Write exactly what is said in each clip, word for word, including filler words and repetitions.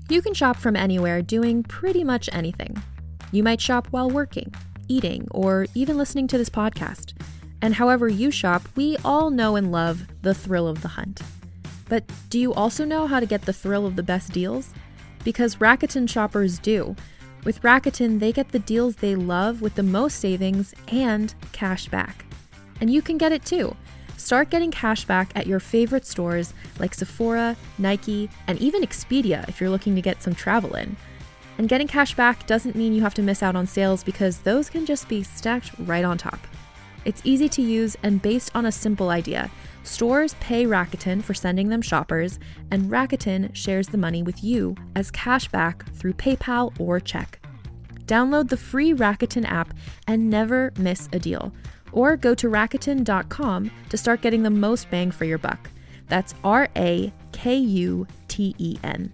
You can shop from anywhere doing pretty much anything. You might shop while working, eating, or even listening to this podcast. And however you shop, we all know and love the thrill of the hunt. But do you also know how to get the thrill of the best deals? Because Rakuten shoppers do. With Rakuten, they get the deals they love with the most savings and cash back. And you can get it too. Start getting cash back at your favorite stores like Sephora, Nike, and even Expedia if you're looking to get some travel in. And getting cash back doesn't mean you have to miss out on sales because those can just be stacked right on top. It's easy to use and based on a simple idea. Stores pay Rakuten for sending them shoppers, and Rakuten shares the money with you as cash back through PayPal or check. Download the free Rakuten app and never miss a deal. Or go to Rakuten dot com to start getting the most bang for your buck. That's R A K U T E N.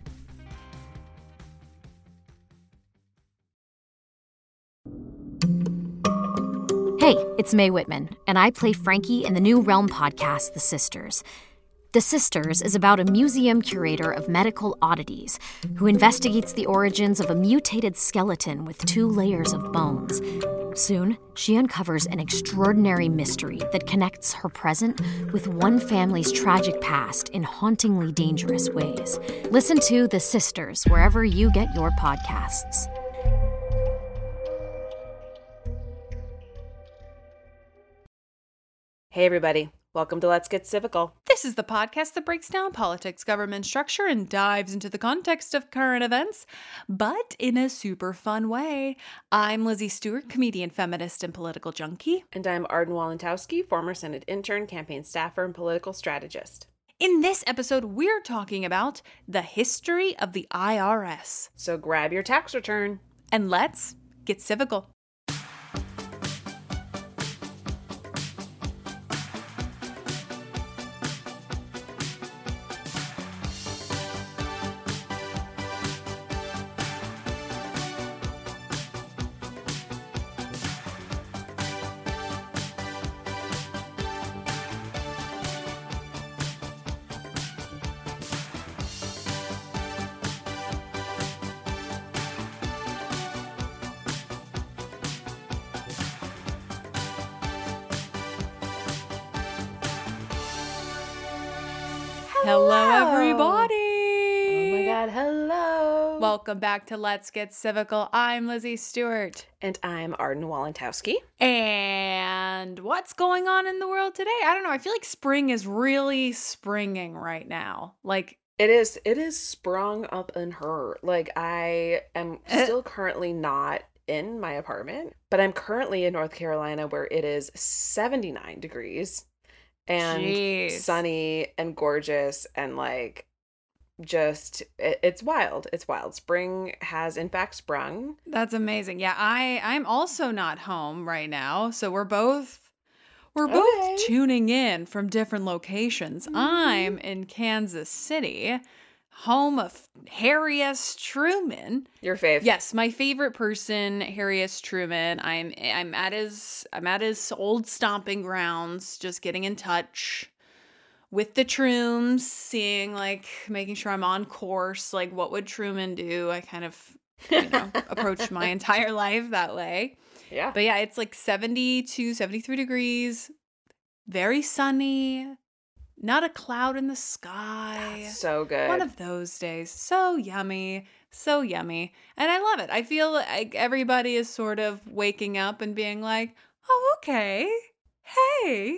Hey, it's Mae Whitman, and I play Frankie in the new Realm podcast, The Sisters. The Sisters is about a museum curator of medical oddities who investigates the origins of a mutated skeleton with two layers of bones. Soon, she uncovers an extraordinary mystery that connects her present with one family's tragic past in hauntingly dangerous ways. Listen to The Sisters wherever you get your podcasts. Hey everybody, welcome to Let's Get Civical. This is the podcast that breaks down politics, government structure, and dives into the context of current events, but in a super fun way. I'm Lizzie Stewart, comedian, feminist, and political junkie. And I'm Arden Walentowski, former Senate intern, campaign staffer, and political strategist. In this episode, we're talking about the history of the I R S. So grab your tax return. And let's get civical. Hello, everybody! Oh my god, hello! Welcome back to Let's Get Civical. I'm Lizzie Stewart. And I'm Arden Walentowski. And what's going on in the world today? I don't know. I feel like spring is really springing right now. Like, It is, it is sprung up in her. Like, I am still currently not in my apartment, but I'm currently in North Carolina where it is seventy-nine degrees. And Jeez. sunny and gorgeous and like just it, it's wild. It's wild. Spring has in fact sprung. That's amazing. Yeah, I I'm also not home right now, so we're both we're both Okay. tuning in from different locations. Mhm. I'm in Kansas City, home of Harry S. Truman. Your fave. Yes, my favorite person, Harry S. Truman. I'm I'm at his I'm at his old stomping grounds, just getting in touch with the Trooms, seeing like making sure I'm on course. Like, what would Truman do? I kind of you know approached my entire life that way. Yeah. But yeah, it's like seventy-two, seventy-three degrees, very sunny. Not a cloud in the sky. So good. One of those days. So yummy. So yummy. And I love it. I feel like everybody is sort of waking up and being like, oh, okay. Hey.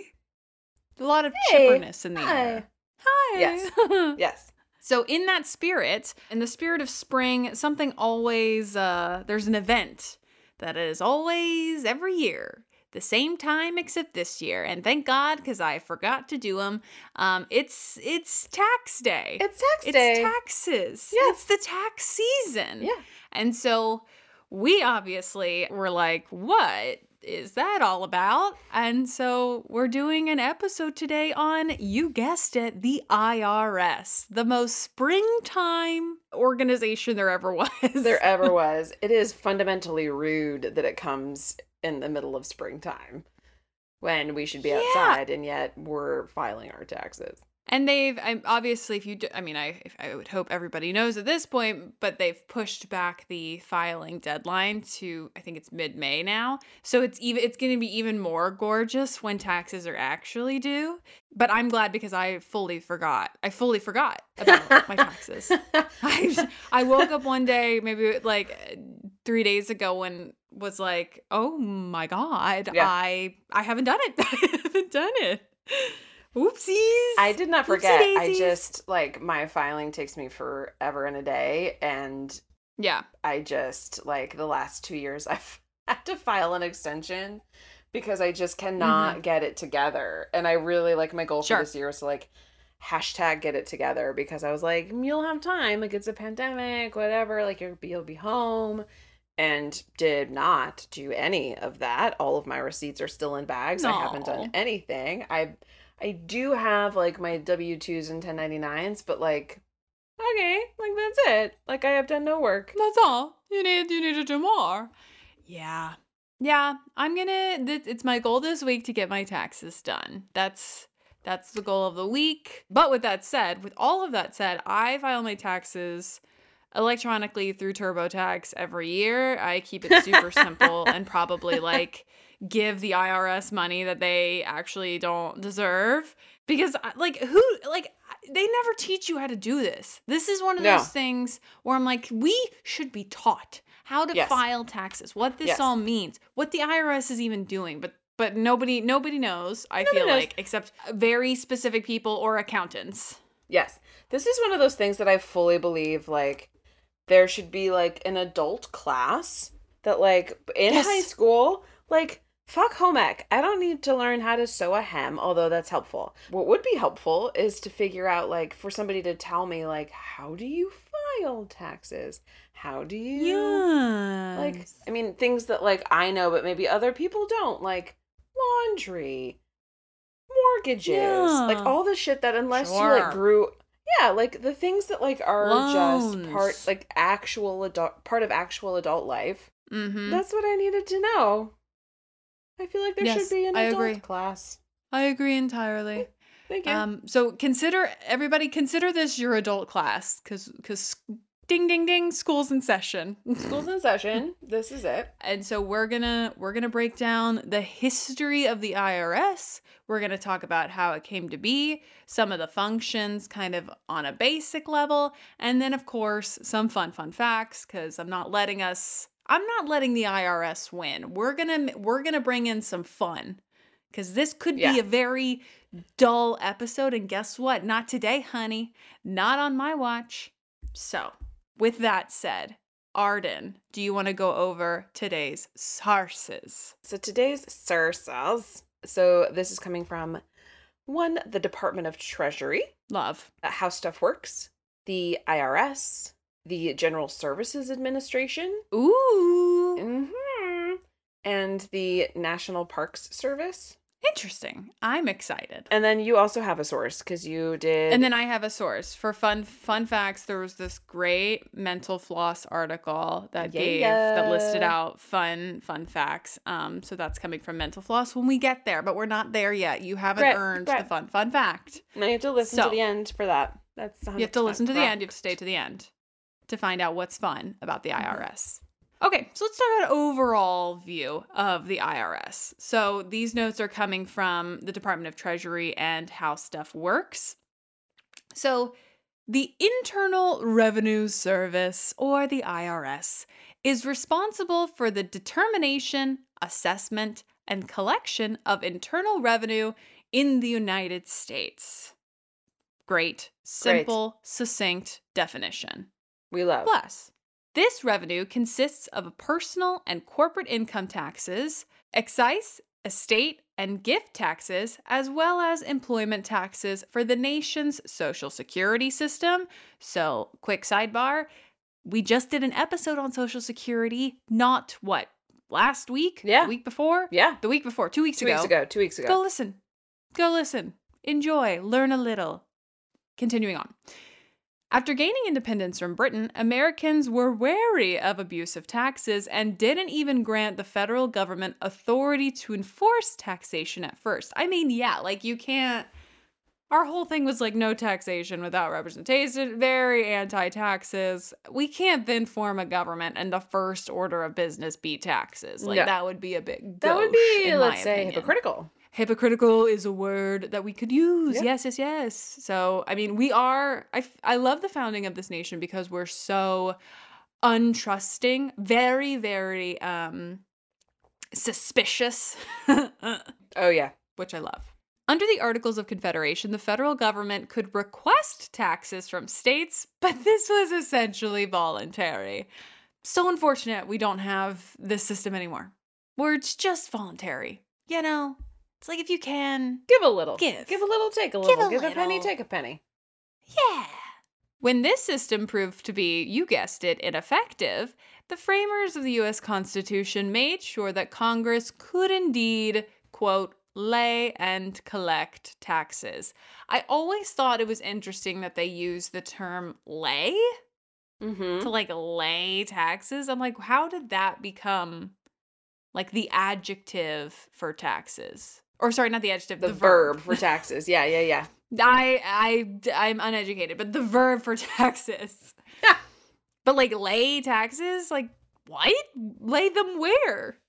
A lot of Hey. chipperness in the Hi. air. Hi. Yes. Yes. So in that spirit, in the spirit of spring, something always, uh, there's an event that is always every year. The same time except this year, and thank God because I forgot to do them. Um, it's it's tax day. It's tax It's day. taxes. Yes. It's the tax season. Yeah. And so we obviously were like, what is that all about? And so we're doing an episode today on, you guessed it, the I R S, the most springtime organization there ever was. There ever was. It is fundamentally rude that it comes in the middle of springtime when we should be Yeah. outside and yet we're filing our taxes. And they've, I'm obviously, if you, do, I mean, I, if I would hope everybody knows at this point, but they've pushed back the filing deadline to, I think it's mid-May now. So it's even, it's going to be even more gorgeous when taxes are actually due. But I'm glad because I fully forgot. I fully forgot about my taxes. I, I woke up one day, maybe like three days ago, and was like, oh my God, yeah. I, I haven't done it. I haven't done it. Oopsies. I did not forget. I just, like, my filing takes me forever and a day. And yeah, I just, like, the last two years, I've had to file an extension because I just cannot mm-hmm. get it together. And I really, like, my goal sure. for this year is to, like, hashtag get it together because I was like, you'll have time. Like, it's a pandemic, whatever. Like, you'll be, you'll be home. And did not do any of that. All of my receipts are still in bags. No. I haven't done anything. I... I do have, like, my W two's and ten ninety-nines, but, like, okay, like, that's it. Like, I have done no work. That's all. You need, you need to do more. Yeah. Yeah, I'm gonna, th- it's my goal this week to get my taxes done. That's, that's the goal of the week. But with that said, with all of that said, I file my taxes electronically through TurboTax every year. I keep it super simple and probably, like, give the I R S money that they actually don't deserve because like who like they never teach you how to do this. This is one of no. those things where I'm like, we should be taught how to yes. file taxes, what this yes. all means, what the I R S is even doing, but but nobody nobody knows, I nobody feel knows. like, except very specific people or accountants. Yes. This is one of those things that I fully believe, like, there should be, like, an adult class that, like, in yes. high school, like, fuck home ec. I don't need to learn how to sew a hem, although that's helpful. What would be helpful is to figure out, like, for somebody to tell me, like, how do you file taxes? How do you, yes. like, I mean, things that, like, I know, but maybe other people don't, like laundry, mortgages, yeah. like, all the shit that unless sure. you, like, grew, yeah, like, the things that, like, are Loans. just part, like, actual adult, part of actual adult life. Mm-hmm. That's what I needed to know. I feel like there yes, should be an I adult agree. class. I agree entirely. Thank you. Um, so consider, everybody consider this your adult class, because because ding ding ding, school's in session. School's in session. This is it. And so we're gonna we're gonna break down the history of the I R S. We're gonna talk about how it came to be, some of the functions, kind of on a basic level, and then of course some fun fun facts, because I'm not letting us. I'm not letting the I R S win. We're gonna we're gonna bring in some fun, because this could yeah. be a very dull episode. And guess what? Not today, honey. Not on my watch. So, with that said, Arden, do you want to go over today's sources? So today's sources. So this is coming from one, the Department of Treasury, Love, How Stuff Works, the I R S, the General Services Administration. Ooh. Mm-hmm. And the National Parks Service. Interesting. I'm excited. And then you also have a source because you did. And then I have a source for fun fun facts. There was this great Mental Floss article that yeah. gave that listed out fun fun facts. Um, so that's coming from Mental Floss when we get there, but we're not there yet. You haven't Brett, earned Brett. the fun fun fact. No, you have to listen so, to the end for that. That's one hundred percent you have to listen to the correct. end. You have to stay to the end to find out what's fun about the I R S. Okay, so let's talk about an overall view of the I R S. So these notes are coming from the Department of Treasury and How Stuff Works. So the Internal Revenue Service, or the I R S, is responsible for the determination, assessment, and collection of internal revenue in the United States. Great, simple, Great. succinct definition. We love. Plus, this revenue consists of personal and corporate income taxes, excise, estate, and gift taxes, as well as employment taxes for the nation's social security system. So, quick sidebar, we just did an episode on social security, not what, last week? Yeah. The week before? Yeah. The week before, two weeks two ago. Two weeks ago, two weeks ago. Go listen. Go listen. Enjoy. Learn a little. Continuing on. After gaining independence from Britain, Americans were wary of abusive taxes and didn't even grant the federal government authority to enforce taxation at first. I mean, yeah, like you can't Our whole thing was like no taxation without representation, very anti-taxes. We can't then form a government and the first order of business be taxes. Like No. that would be a big That would gauche, be, in let's my say, opinion. hypocritical. Hypocritical is a word that we could use. Yeah. Yes, yes, yes. So, I mean, we are, I, f- I love the founding of this nation because we're so untrusting, very, very um, suspicious, Oh, yeah. which I love. Under the Articles of Confederation, the federal government could request taxes from states, but this was essentially voluntary. So unfortunate we don't have this system anymore, where it's just voluntary. You know, it's like if you can, Give a little. Give. Give a little, take a Give little. a Give a penny, little. take a penny. yeah. When this system proved to be, you guessed it, ineffective, the framers of the U S Constitution made sure that Congress could indeed, quote, lay and collect taxes. I always thought it was interesting that they use the term lay Mm-hmm. to like lay taxes. I'm like, how did that become like the adjective for taxes? Or sorry, not the adjective, The, the, verb for taxes. Yeah, yeah, yeah. I I I'm uneducated, but the verb for taxes. But like lay taxes, like what? Lay them where?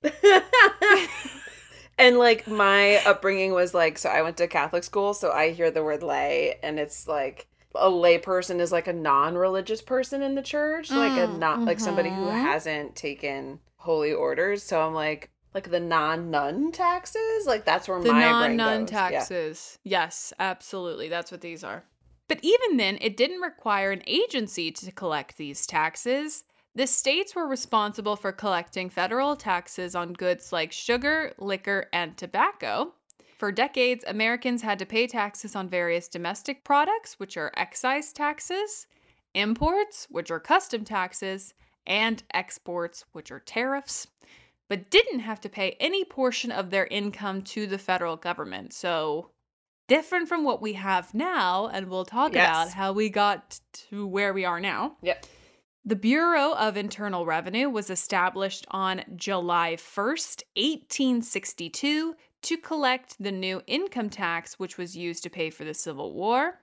And like my upbringing was like, so I went to Catholic school, so I hear the word lay, and it's like a lay person is like a non-religious person in the church, like a Mm, not like somebody who mhm. hasn't taken holy orders. So I'm like, like the non-nun taxes, like that's where The my non brain nun goes. Yeah. taxes. Yes, absolutely. That's what these are. But even then, it didn't require an agency to collect these taxes. The states were responsible for collecting federal taxes on goods like sugar, liquor, and tobacco. For decades, Americans had to pay taxes on various domestic products, which are excise taxes, imports, which are custom taxes, and exports, which are tariffs, but didn't have to pay any portion of their income to the federal government. So different from what we have now, and we'll talk Yes. about how we got to where we are now. Yep. The Bureau of Internal Revenue was established on July first, eighteen sixty-two, to collect the new income tax, which was used to pay for the Civil War.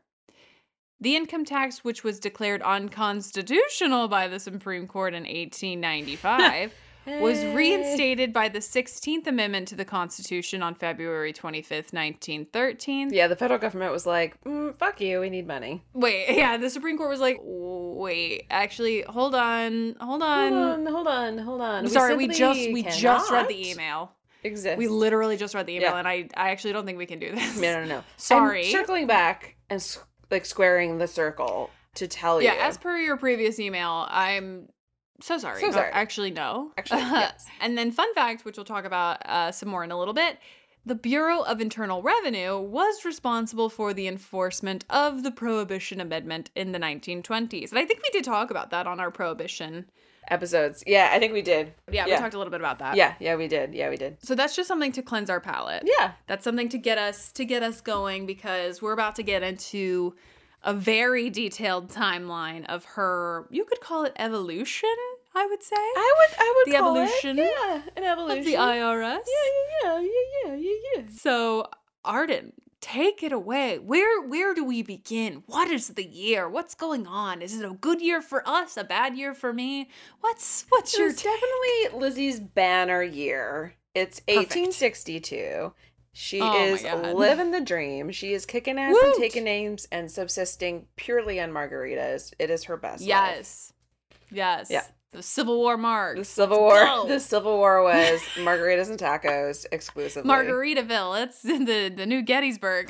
The income tax, which was declared unconstitutional by the Supreme Court in eighteen ninety-five, was Hey. reinstated by the sixteenth Amendment to the Constitution on February twenty-fifth, nineteen thirteen. Yeah, the federal government was like, mm, fuck you, we need money. Wait, yeah, the Supreme Court was like, wait, actually, hold on, hold on. Hold on, hold on, hold on. I'm sorry, we simply just we just read the cannot email. Exist. We literally just read the email, Yeah. and I, I actually don't think we can do this. No, no, no. Sorry. I'm circling back and s- like squaring the circle to tell Yeah, you. as per your previous email, I'm so sorry. So but sorry. Actually, no. Actually, yes. And then, fun fact, which we'll talk about uh, some more in a little bit. The Bureau of Internal Revenue was responsible for the enforcement of the Prohibition Amendment in the nineteen twenties. And I think we did talk about that on our Prohibition. Episodes. Yeah, I think we did. Yeah, we Yeah. talked a little bit about that. Yeah, yeah, we did. Yeah, we did. So that's just something to cleanse our palate. Yeah. That's something to get us to get us going, because we're about to get into a very detailed timeline of her, you could call it evolution, I would say. I would I would The call evolution it, yeah, an evolution. Of the I R S. Yeah, yeah, yeah, yeah, yeah, yeah, yeah. So, Arden, take it away. Where where do we begin? What is the year? What's going on? Is it a good year for us? A bad year for me? What's what's It your was take? definitely Lizzie's banner year. It's Perfect. eighteen sixty-two. She Oh my is God. living the dream. She is kicking ass and Woot. taking names and subsisting purely on margaritas. It is her best life. Yes. Yes. Yeah. The Civil War mark. The Civil War. go. The Civil War was margaritas and tacos exclusively. Margaritaville. It's the the new Gettysburg.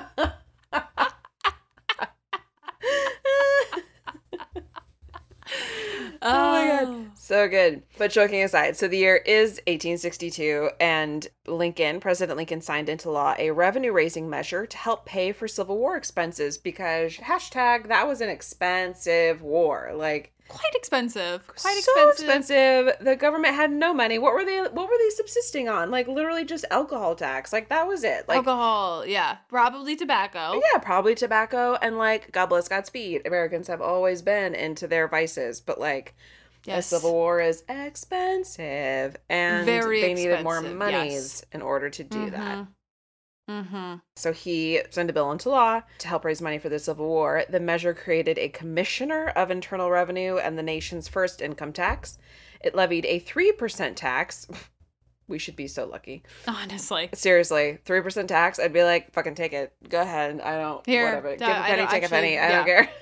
Oh my god. So good. But joking aside, so the year is eighteen sixty-two, and Lincoln, President Lincoln signed into law a revenue raising measure to help pay for Civil War expenses because hashtag that was an expensive war. Like Quite expensive. Quite so expensive. expensive. The government had no money. What were they what were they subsisting on? Like literally just alcohol tax. Like that was it. Like Alcohol, yeah. Probably tobacco. yeah, probably tobacco and like God bless Godspeed. Americans have always been into their vices, but like Yes. the Civil War is expensive and Very they needed more expensive, monies yes. in order to do that. Mhm. Mm-hmm. So he signed a bill into law to help raise money for the Civil War. The measure created a commissioner of internal revenue and the nation's first income tax. It levied a three percent tax. We should be so lucky. Honestly. Seriously, three percent tax, I'd be like, fucking take it. Go ahead. I don't, Here, whatever. uh, Give a I penny, don't take actually- a penny. I yeah. don't care.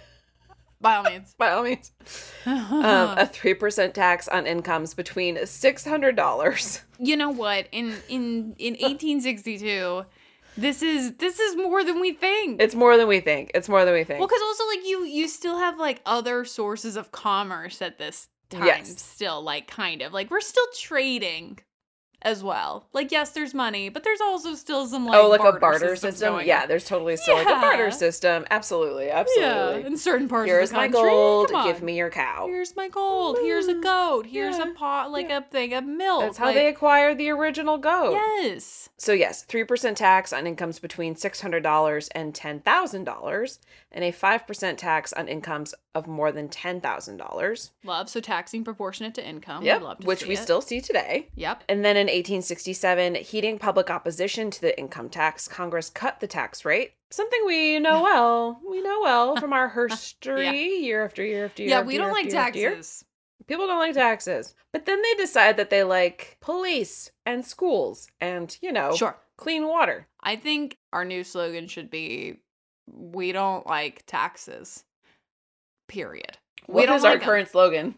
By all means. By all means. um, a three percent tax on incomes between six hundred dollars. You know what? In in in eighteen sixty-two, this is this is more than we think. It's more than we think. It's more than we think. Well, because also like you you still have like other sources of commerce at this time. Yes. Still, like kind of like we're still trading as well. Like yes, there's money, but there's also still some like oh, like barter a barter systems system? going Yeah, on. there's totally still like a barter Yeah. system. Absolutely. Yeah, Absolutely. in certain parts Here's of the my country. gold. Come on. Give me your cow. Here's my gold. Here's a goat. Here's Yeah. a pot, like a thing of milk. That's how like, they acquired the original goat. Yes. So yes, three percent tax on incomes between six hundred dollars and ten thousand dollars, and a five percent tax on incomes of more than ten thousand dollars. Love. So taxing proportionate to income. Yep, We'd love to which see we it. still see today. Yep. And then in eighteen sixty-seven, heeding public opposition to the income tax, Congress cut the tax rate. Something we know well. We know well from our history, Yeah. year after year after year. Yeah, after we year don't after like year after year. taxes. People don't like taxes. But then they decide that they like police and schools and, you know, Sure. clean water. I think our new slogan should be we don't like taxes. Period. we What don't is our like 'em. current slogan?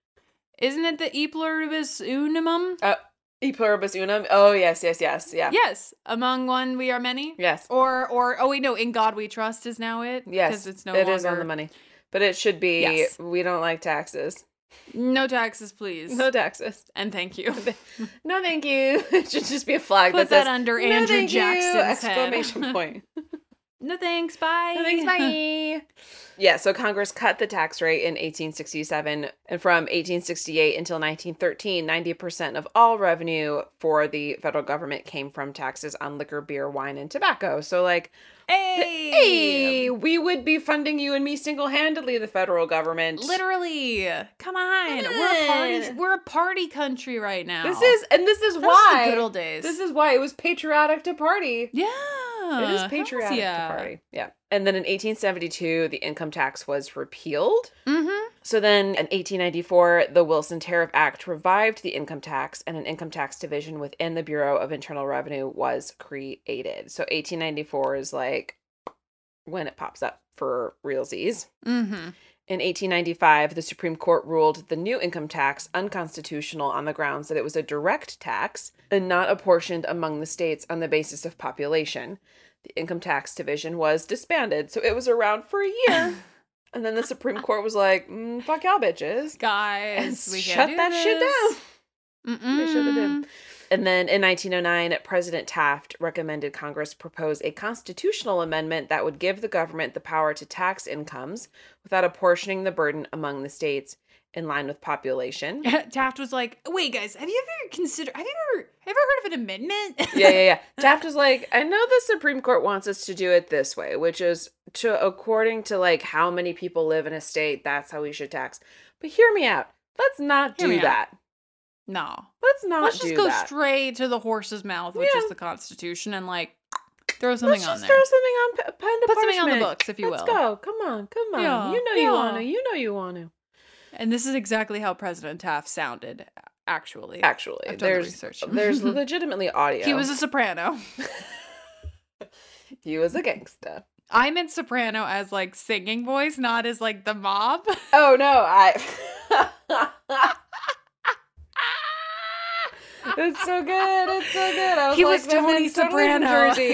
Isn't it the e pluribus unum? Uh, e pluribus unum? Oh, yes, yes, yes. Yeah. Yes. Among one we are many? Yes. Or or oh wait, no, in God we trust is now it? Yes. Because it's no it longer is on the money. But it should be, Yes. we don't like taxes. No taxes, please. No taxes. And thank you. No, thank you. It should just be a flag Put that that says, under no, Andrew thank you! Jackson's head. Exclamation point. No thanks, bye. No, thanks, bye. Yeah, so Congress cut the tax rate in eighteen sixty-seven, and from eighteen sixty-eight until nineteen thirteen, ninety percent of all revenue for the federal government came from taxes on liquor, beer, wine, and tobacco. So, like, Hey! hey, we would be funding you and me single-handedly, the federal government. Literally. Come on. Come We're a party on. we're a party country right now. This is, and this is Those why. are the good old days. This is why it was patriotic to party. Yeah. It is hells patriotic yeah. to party. Yeah. And then in eighteen seventy-two, the income tax was repealed. Mm-hmm. So then in eighteen ninety-four, the Wilson Tariff Act revived the income tax, and an income tax division within the Bureau of Internal Revenue was created. So eighteen ninety-four is like when it pops up for realsies. Mm-hmm. In eighteen ninety-five, the Supreme Court ruled the new income tax unconstitutional on the grounds that it was a direct tax and not apportioned among the states on the basis of population. The income tax division was disbanded, so it was around for a year. And then the Supreme Court was like, mm, fuck y'all bitches. Guys, And we shut can't do that shit this. down. They should have Mm-mm. did. And then in nineteen oh nine, President Taft recommended Congress propose a constitutional amendment that would give the government the power to tax incomes without apportioning the burden among the states in line with population. Taft was like, wait, guys, have you ever considered, have you ever, have you ever heard of an amendment? yeah, yeah, yeah. Taft was like, I know the Supreme Court wants us to do it this way, which is to according to like how many people live in a state, that's how we should tax. But hear me out. Let's not Hear me do out. that. No. Let's not Let's do just go that. straight to the horse's mouth, which Yeah. is the Constitution, and like throw something Let's on just there. throw something on p- pen to Put something on the parchment. books, if you Let's will. go. Come on, come on. Yeah, You know you yeah. want to. You know you want to. And this is exactly how President Taft sounded, actually. Actually, I've done the there's research. there's legitimately audio. He was a soprano. he was a gangster. I meant soprano as like singing voice, not as like the mob. Oh no, I. It's so good. It's so good. I was He like, was that Tony man's totally from Soprano. Jersey.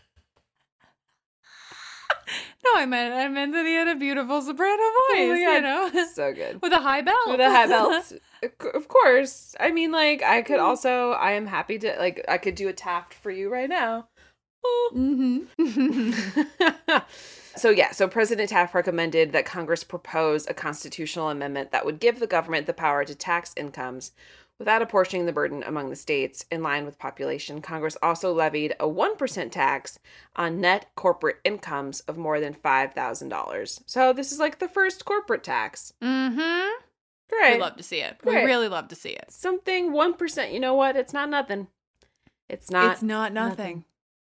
No, I meant I meant that he had a beautiful soprano voice, Oh my you God. know, So good. with a high belt. With a high belt. Of course. I mean, like, I could also, I am happy to, like, I could do a Taft for you right now. Oh. Mm-hmm. So, yeah, so President Taft recommended that Congress propose a constitutional amendment that would give the government the power to tax incomes without apportioning the burden among the states in line with population. Congress also levied a one percent tax on net corporate incomes of more than five thousand dollars. So this is like the first corporate tax. Mm-hmm. Great. We love to see it. We Great. really love to see it. Something one percent. You know what? It's not nothing. It's not. It's not nothing. nothing.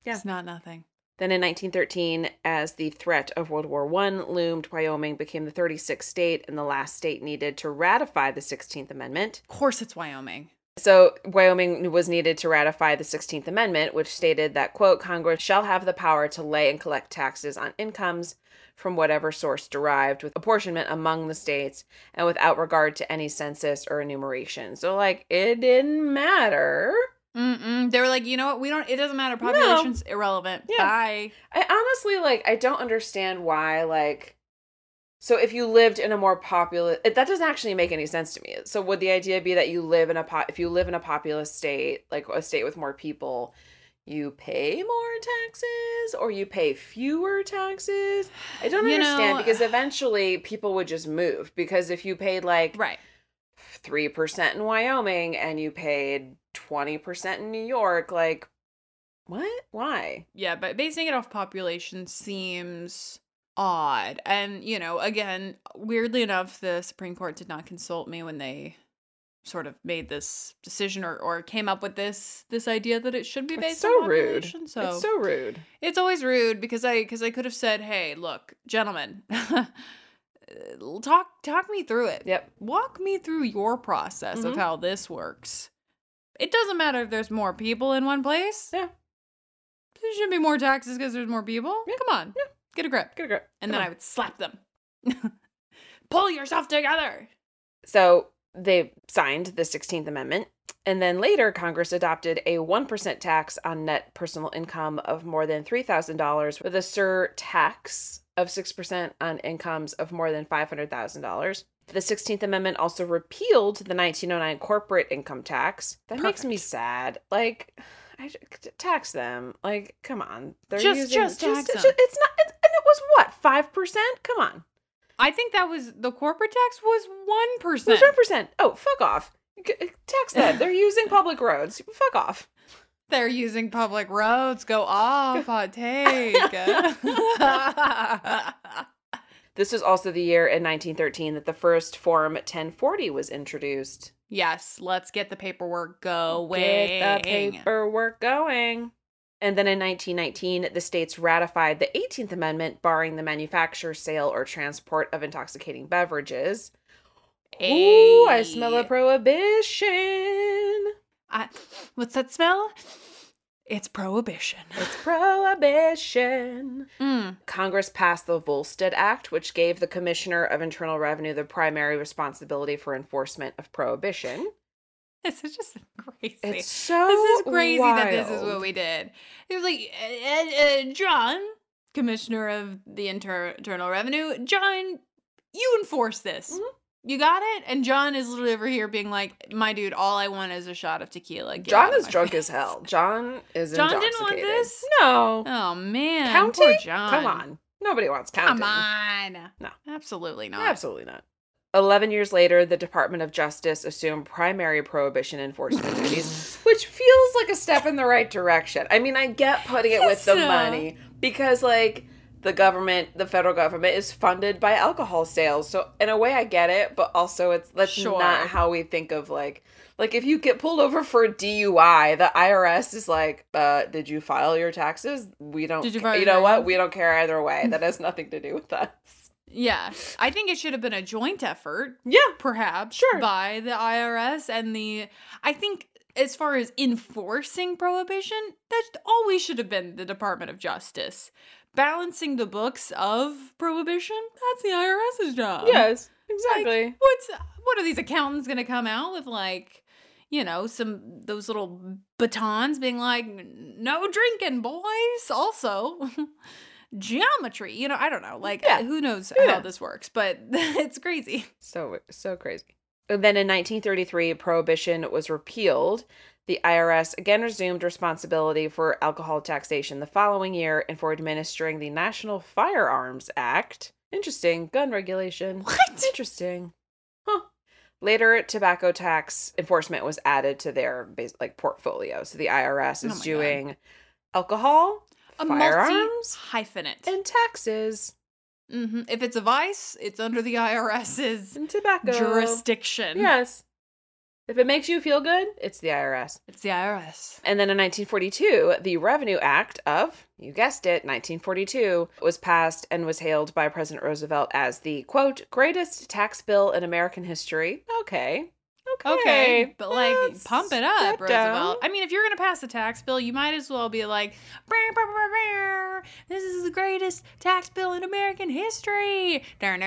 Yeah. It's not nothing. Then in nineteen thirteen, as the threat of World War One loomed, Wyoming became the thirty-sixth state and the last state needed to ratify the sixteenth Amendment. Of course it's Wyoming. So Wyoming was needed to ratify the sixteenth Amendment, which stated that, quote, Congress shall have the power to lay and collect taxes on incomes from whatever source derived with apportionment among the states and without regard to any census or enumeration. So, like, it didn't matter. Mm-mm. They were like, you know what? We don't, it doesn't matter. Population's no. irrelevant. Yeah. Bye. I honestly, like, I don't understand why, like, so if you lived in a more populous, that doesn't actually make any sense to me. So would the idea be that you live in a, po- if you live in a populous state, like a state with more people, you pay more taxes or you pay fewer taxes? I don't you understand know, because eventually people would just move because if you paid like right. three percent in Wyoming and you paid twenty percent in New York, like what? Why? Yeah, but basing it off population seems odd. And, you know, again, weirdly enough, the Supreme Court did not consult me when they sort of made this decision or, or came up with this this idea that it should be based it's so on population. Rude. So it's so rude. It's always rude because I because I could have said, hey, look, gentlemen, talk talk me through it. Yep. Walk me through your process mm-hmm. of how this works. It doesn't matter if there's more people in one place. Yeah. There shouldn't be more taxes because there's more people. Yeah. Come on. Yeah. Get a grip. Get a grip. And Come then on. I would slap them. Pull yourself together. So they signed the sixteenth Amendment. And then later, Congress adopted a one percent tax on net personal income of more than three thousand dollars with a surtax of six percent on incomes of more than five hundred thousand dollars. The sixteenth Amendment also repealed the nineteen oh nine corporate income tax. That Perfect. makes me sad. Like, I tax them. Like, come on. They're just, using, just tax just, them. It's not, it, and it was what, five percent? Come on. I think that was, the corporate tax was one It percent. was one percent. Oh, fuck off. Tax them. They're using public roads. Fuck off. They're using public roads. Go off. Hot take. This was also the year in nineteen thirteen that the first Form ten forty was introduced. Yes, let's get the paperwork going. Get the paperwork going. And then in nineteen nineteen, the states ratified the eighteenth Amendment, barring the manufacture, sale, or transport of intoxicating beverages. Ay. Ooh, I smell a prohibition. I, what's that smell? It's prohibition. It's prohibition. Mm. Congress passed the Volstead Act, which gave the Commissioner of Internal Revenue the primary responsibility for enforcement of prohibition. This is just crazy. It's so This is crazy wild. that this is what we did. It was like, uh, uh, John, Commissioner of the Inter- Internal Revenue, John, you enforce this. Mm-hmm. You got it? And John is literally over here being like, my dude, all I want is a shot of tequila. Get John out of is my drunk face. as hell. John is John intoxicated. didn't want this? No. Oh, man. Counting? Poor John. Come on. Nobody wants counting. Come on. No. Absolutely not. Absolutely not. Eleven years later, the Department of Justice assumed primary prohibition enforcement duties, which feels like a step in the right direction. I mean, I get putting it with the So- money because, like, the government, the federal government, is funded by alcohol sales. So, in a way, I get it, but also it's that's Sure. not how we think of, like, like if you get pulled over for a D U I, the I R S is like, uh, did you file your taxes? We don't, Did you file you your know what? taxes? We don't care either way. That has nothing to do with us. Yeah. I think it should have been a joint effort. Yeah. Perhaps. Sure. By the I R S and the, I think as far as enforcing prohibition, that always should have been the Department of Justice. Balancing the books of prohibition, that's the I R S's job. Yes, exactly. Like, what's, what are these accountants going to come out with, like, you know, some, those little batons being like, no drinking, boys. Also, geometry, you know, I don't know. Like, Yeah. who knows Who how knows? this works, but it's crazy. So, so crazy. And then in nineteen thirty-three, prohibition was repealed. The I R S again resumed responsibility for alcohol taxation the following year and for administering the National Firearms Act. Interesting. Gun regulation. What? Interesting. Huh. Later, tobacco tax enforcement was added to their base, like portfolio. So the I R S Oh is my doing alcohol, A firearms, multi-hyphenate. and taxes. hmm If it's a vice, it's under the I R S's And tobacco. jurisdiction. Yes. If it makes you feel good, it's the I R S. It's the I R S. And then in nineteen forty-two, the Revenue Act of, you guessed it, nineteen forty-two, was passed and was hailed by President Roosevelt as the, quote, greatest tax bill in American history. Okay. Okay. Okay, but like, Let's pump it up, step down. Roosevelt. I mean, if you're going to pass a tax bill, you might as well be like, "Brr, brr, brr, brr. This is the greatest tax bill in American history. You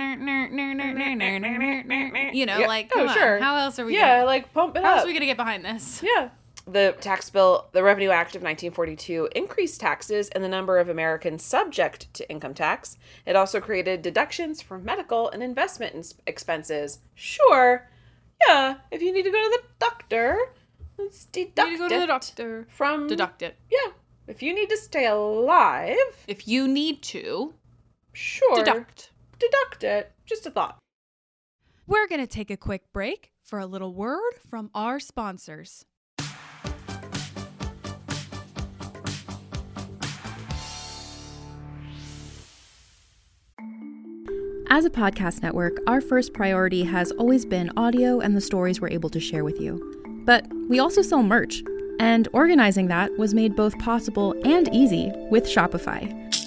know, Yeah. like, Oh, come sure. on. How else are we Yeah, gonna, like, pump it how else up. are we going to get behind this? Yeah. The tax bill, the Revenue Act of nineteen forty-two, increased taxes and the number of Americans subject to income tax. It also created deductions for medical and investment ins- expenses. Sure. Yeah, if you need to go to the doctor, let's deduct You need to go to it the doctor. from... Deduct it. Yeah. If you need to stay alive, If you need to, sure. deduct. Deduct it. Just a thought. We're going to take a quick break for a little word from our sponsors. As a podcast network, our first priority has always been audio and the stories we're able to share with you. But we also sell merch, and organizing that was made both possible and easy with Shopify.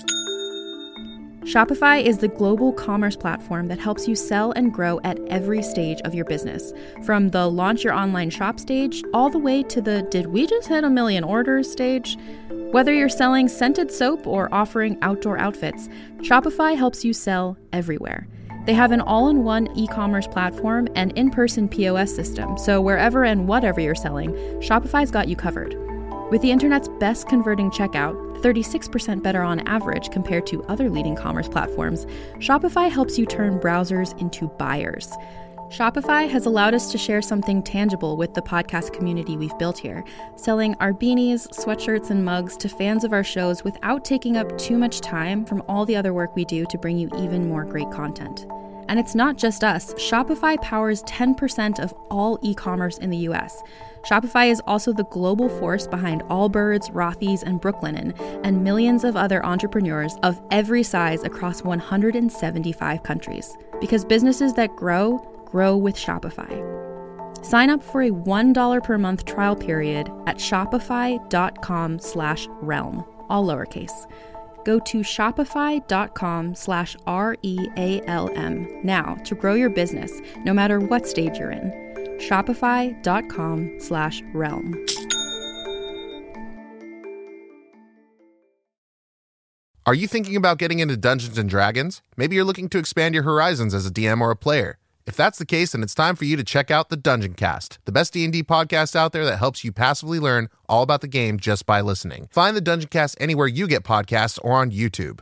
Shopify is the global commerce platform that helps you sell and grow at every stage of your business, from the launch your online shop stage all the way to the did we just hit a million orders stage. Whether you're selling scented soap or offering outdoor outfits, Shopify helps you sell everywhere. They have an all-in-one e-commerce platform and in-person P O S system, so wherever and whatever you're selling, Shopify's got you covered. With the internet's best converting checkout, thirty-six percent better on average compared to other leading commerce platforms, Shopify helps you turn browsers into buyers. Shopify has allowed us to share something tangible with the podcast community we've built here, selling our beanies, sweatshirts, and mugs to fans of our shows without taking up too much time from all the other work we do to bring you even more great content. And it's not just us. Shopify powers ten percent of all e-commerce in the U S. Shopify is also the global force behind Allbirds, Rothy's, and Brooklinen, and millions of other entrepreneurs of every size across one hundred seventy-five countries. Because businesses that grow, grow with Shopify. Sign up for a one dollar per month trial period at shopify.com slash realm, all lowercase. Go to shopify.com slash R-E-A-L-M now to grow your business, no matter what stage you're in. Shopify.com slash realm. Are you thinking about getting into Dungeons and Dragons? Maybe you're looking to expand your horizons as a D M or a player. If that's the case, then it's time for you to check out the Dungeon Cast, the best D and D podcast out there that helps you passively learn all about the game just by listening. Find the Dungeon Cast anywhere you get podcasts or on YouTube.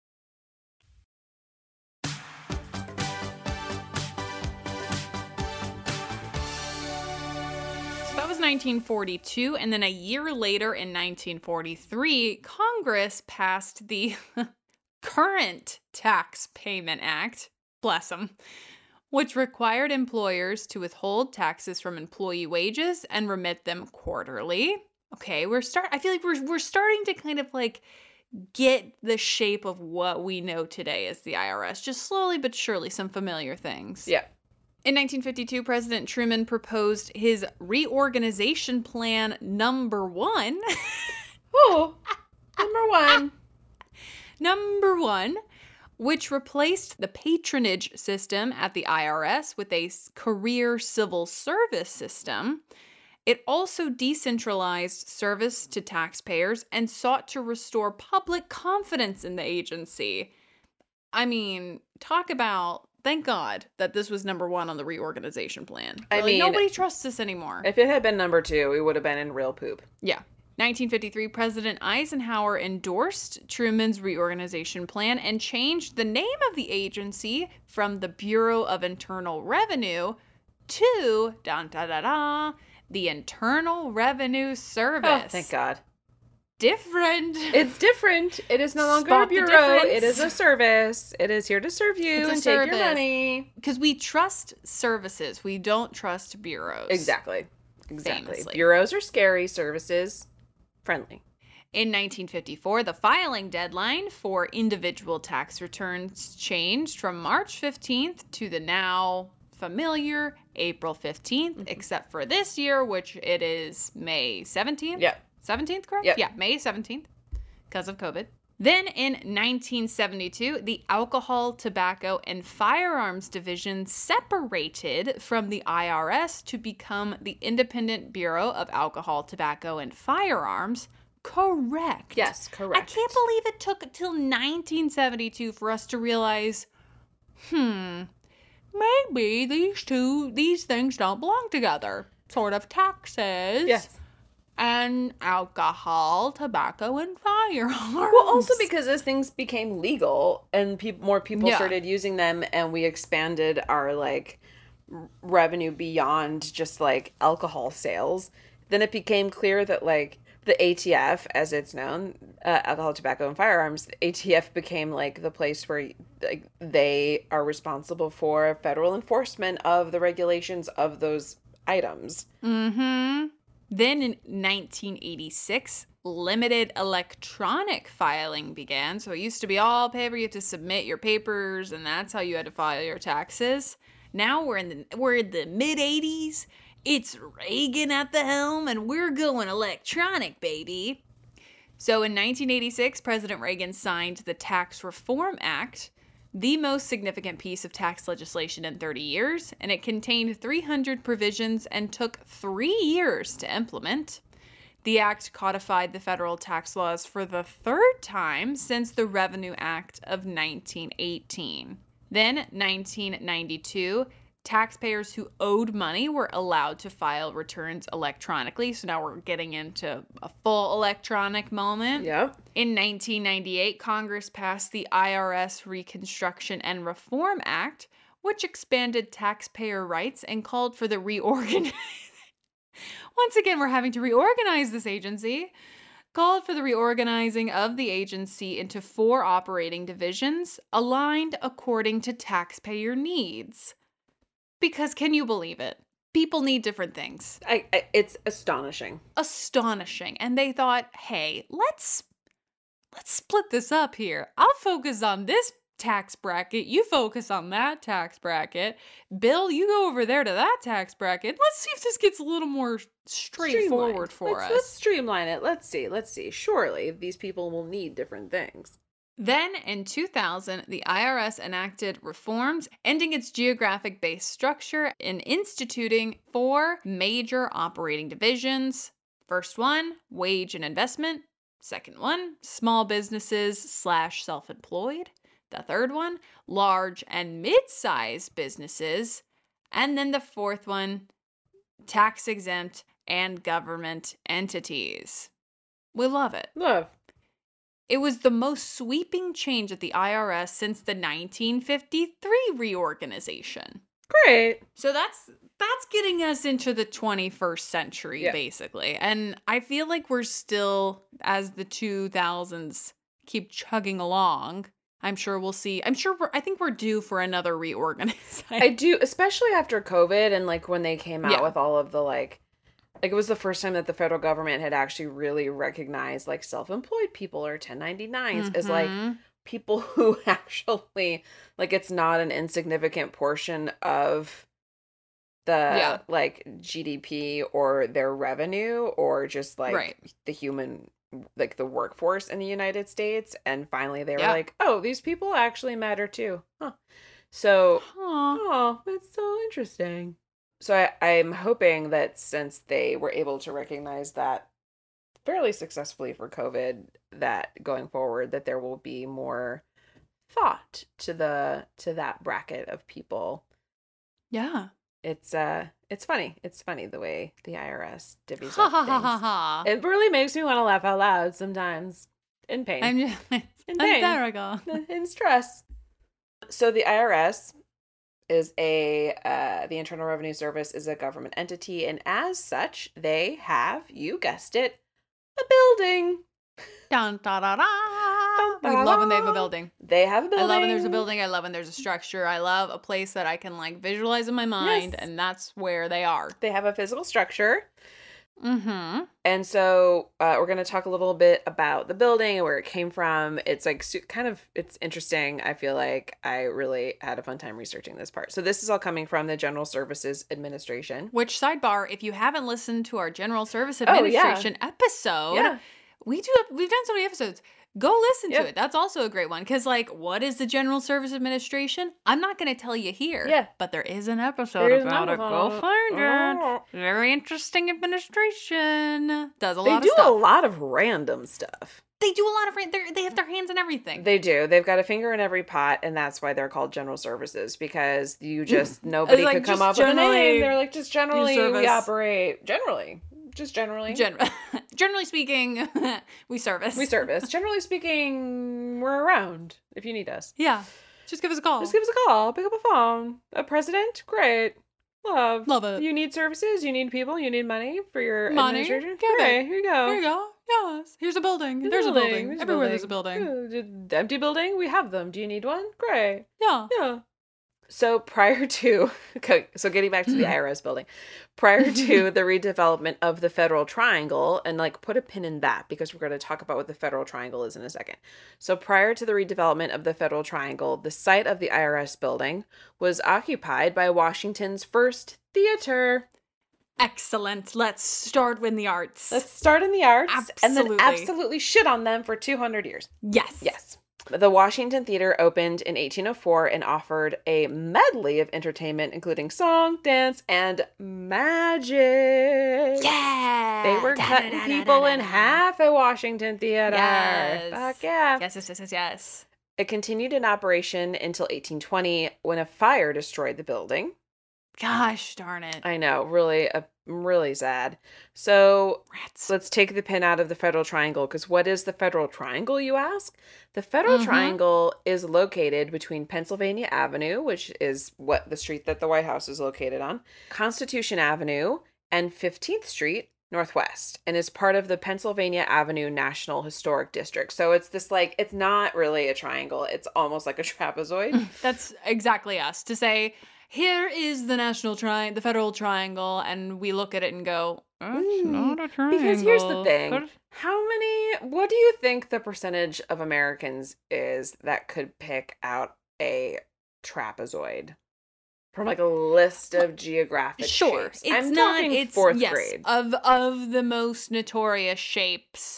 So that was nineteen forty-two, and then a year later in nineteen forty-three, Congress passed the Current Tax Payment Act, bless them, which required employers to withhold taxes from employee wages and remit them quarterly. Okay, we're start. I feel like we're we're starting to kind of like get the shape of what we know today as the I R S, just slowly but surely some familiar things. Yeah. In nineteen fifty-two, President Truman proposed his reorganization plan number one. Oh, number one. Number one, which replaced the patronage system at the I R S with a career civil service system. It also decentralized service to taxpayers and sought to restore public confidence in the agency. I mean, talk about, thank God that this was number one on the reorganization plan. I Really, mean, nobody trusts this anymore. If it had been number two, we would have been in real poop. Yeah. nineteen fifty-three, President Eisenhower endorsed Truman's reorganization plan and changed the name of the agency from the Bureau of Internal Revenue to, da da da da, the Internal Revenue Service. Oh, thank God. Different. It's different. It is no longer Spot a the bureau. difference. It is a service. It is here to serve you It's a and take your service. money. Because we trust services. We don't trust bureaus. Exactly. Exactly. Famously. Bureaus are scary. Services, friendly. In nineteen fifty-four, the filing deadline for individual tax returns changed from March fifteenth to the now familiar, April fifteenth, mm-hmm. except for this year, which it is May seventeenth. Yep. seventeenth, correct? Yep. Yeah, May seventeenth, because of COVID. Then in nineteen seventy-two, the Alcohol, Tobacco, and Firearms Division separated from the I R S to become the Independent Bureau of Alcohol, Tobacco, and Firearms. Correct. Yes, correct. I can't believe it took till nineteen seventy-two for us to realize, hmm, maybe these two, these things don't belong together. Sort of taxes. Yes. And alcohol, tobacco, and firearms. Well, also because as things became legal and pe- more people Yeah. started using them, and we expanded our like r- revenue beyond just like alcohol sales, then it became clear that like the A T F, as it's known, uh, alcohol, tobacco, and firearms, the A T F became like the place where like they are responsible for federal enforcement of the regulations of those items. Mm-hmm. Then in nineteen eighty-six, limited electronic filing began. So it used to be all paper. You had to submit your papers, and that's how you had to file your taxes. Now we're in the we're in the mid eighties. It's Reagan at the helm, and we're going electronic, baby. So in nineteen eighty-six, President Reagan signed the Tax Reform Act, the most significant piece of tax legislation in thirty years, and it contained three hundred provisions and took three years to implement. The act codified the federal tax laws for the third time since the Revenue Act of nineteen eighteen. Then, nineteen ninety-two, taxpayers who owed money were allowed to file returns electronically. So now we're getting into a full electronic moment. Yep. In nineteen ninety-eight, Congress passed the I R S Reconstruction and Reform Act, which expanded taxpayer rights and called for the reorganization. Once again, we're having to reorganize this agency. Called for the reorganizing of the agency into four operating divisions, aligned according to taxpayer needs. Because can you believe it? People need different things. I, I it's astonishing. Astonishing. And they thought, hey, let's let's split this up here. I'll focus on this tax bracket. You focus on that tax bracket. Bill, you go over there to that tax bracket. Let's see if this gets a little more straightforward for let's, us. Let's streamline it. Let's see. Let's see. Surely these people will need different things. Then, in two thousand, the I R S enacted reforms, ending its geographic-based structure and instituting four major operating divisions. First one, wage and investment. Second one, small businesses slash self-employed. The third one, large and mid-sized businesses. And then the fourth one, tax-exempt and government entities. We love it. Love. It was the most sweeping change at the I R S since the nineteen fifty-three reorganization. Great. So that's that's getting us into the twenty-first century, Yeah. basically. And I feel like we're still, as the two thousands keep chugging along, I'm sure we'll see. I'm sure we're, I think we're due for another reorganization. I do, especially after COVID and like when they came out Yeah. with all of the like, like it was the first time that the federal government had actually really recognized like self-employed people or ten ninety-nines as like Mhm. people who actually like it's not an insignificant portion of the Yeah. like G D P or their revenue or just like Right. the human like the workforce in the United States. And finally they were Yeah. like, oh, these people actually matter too. Huh. So Aw. oh, that's so interesting. So I, I'm hoping that since they were able to recognize that fairly successfully for COVID, that going forward that there will be more thought to the to that bracket of people. Yeah. It's uh it's funny. It's funny the way the I R S divvies Ha up ha ha ha things. ha. It really makes me want to laugh out loud sometimes. In pain. I'm just In pain. hysterical. in stress. So the I R S is a uh, the Internal Revenue Service is a government entity, and as such, they have, you guessed it, a building. Dun, da, da, da. Dun, We da, love when they have a da. building. They have a building. I love when there's a building. I love when there's a structure. I love a place that I can like visualize in my mind, Yes. and that's where they are. They have a physical structure. Mm-hmm. And so uh, we're going to talk a little bit about the building and where it came from. It's like su- kind of, it's interesting. I feel like I really had a fun time researching this part. So this is all coming from the General Services Administration. Which, sidebar, if you haven't listened to our General Service Oh, yeah. Administration episode, Yeah. we do, we've done so many episodes. Go listen Yeah. to it. That's also a great one. Because, like, what is the General Service Administration? I'm not going to tell you here. Yeah. But there is an episode There is an about it. Go episode. find Oh. it. Very interesting administration. Does a They lot do of stuff. a lot of random stuff. They do a lot of, they're- they have their hands in everything. They do. They've got a finger in every pot, and that's why they're called General Services, because you just, nobody like, could come just up with a generally, name. They're like, just generally, we service. operate. Generally. Just generally. Gen- generally speaking, we service. we service. Generally speaking, we're around if you need us. Yeah. Just give us a call. Just give us a call. Pick up a phone. A president? Great. Love. Love it. You need services. You need people. You need money for your Money? administration. Give it. Great. Here you go. There you go. Yes. Here's a building. Here's There's a building. There's Everywhere there's a building. Yeah, empty building. We have them. Do you need one? Great. Yeah. Yeah. So prior to, okay, so getting back to the I R S building, prior to the redevelopment of the Federal Triangle, and like put a pin in that because we're going to talk about what the Federal Triangle is in a second. So prior to the redevelopment of the Federal Triangle, the site of the I R S building was occupied by Washington's first theater. Excellent. Let's start with the arts. Let's start in the arts and then Absolutely. absolutely shit on them for two hundred years. yes. Yes. The Washington Theater opened in eighteen oh four and offered a medley of entertainment, including song, dance, and magic. Yeah. They were cutting people in half at Washington Theater. Yes. Fuck yeah. Yes, yes, yes, yes, yes. It continued in operation until eighteen twenty when a fire destroyed the building. Gosh darn it. I know, really, uh, really sad. So Rats. let's take the pin out of the Federal Triangle, because what is the Federal Triangle, you ask? The Federal Mhm. Triangle is located between Pennsylvania Avenue, which is what the street that the White House is located on, Constitution Avenue, and fifteenth Street Northwest, and is part of the Pennsylvania Avenue National Historic District. So it's this like, it's not really a triangle. It's almost like a trapezoid. That's exactly us. To say, here is the national tri- the federal triangle, and we look at it and go, it's Mm, not a triangle. Because here's the thing. But- How many, what do you think the percentage of Americans is that could pick out a trapezoid from like a list of geographic Sure, shapes? it's I'm not. talking It's fourth yes, grade. of of the most notorious shapes.